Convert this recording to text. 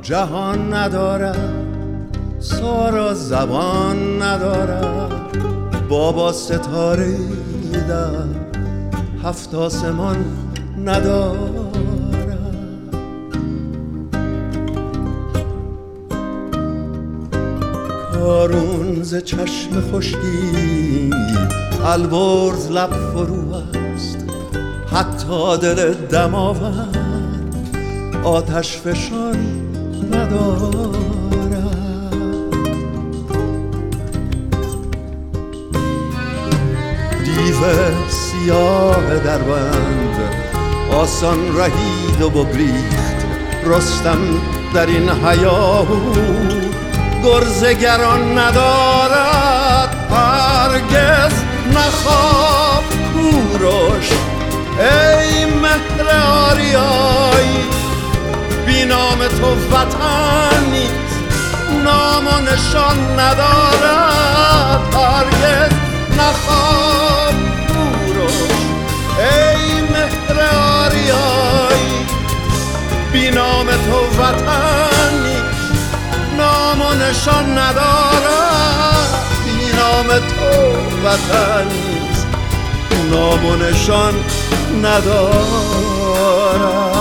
جهان ندارد، سارا زبان ندارد، بابا ستاره در 7 آسمان ندارد. کارون ز چشم خشکی البرز لب فرو است، حتی دل دماوند آتش فشان ندارد. دیو سیاه در بند آسان رهید و بگریخت، رستم در این هیاهو گرزگران ندارد. هرگز نخواب کوروش ای مهر آریایی، بی نام تو وطن نیست، نام و نشان ندارد. هرگز نخواب کوروش ای مهر آریایی، بی نام تو وطن نیست، نام و نشان ندارد. بی نام تو وطن نیست، نام و نشان ندارد.